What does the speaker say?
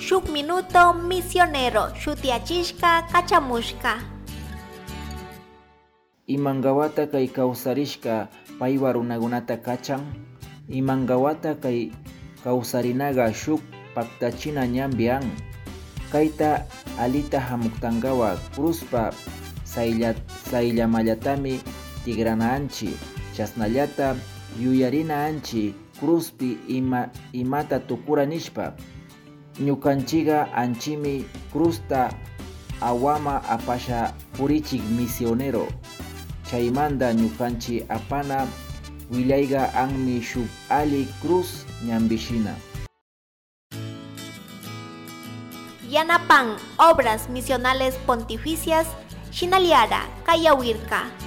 shuk minuto misionero shutiachishka kachamushka. Imangawata kay kawsarishka paywa runakunata kachan. Imangawata kay kawsarinaga shuk paktachina ñambian. Kayta alita hamuktangawa cruzpa sayllamallatami tigrananchi. Chasnallata yuyarinaanchi cruzpi imata tukura nishpa. Ñukanchiga anchimi cruzta awama apasha purichik misionero. Chaymanta ñukanchi apana willayga anmi shuk ali cruz ñambishina. Yanapan Obras Misionales Pontificias Shinaliara Kayawirka.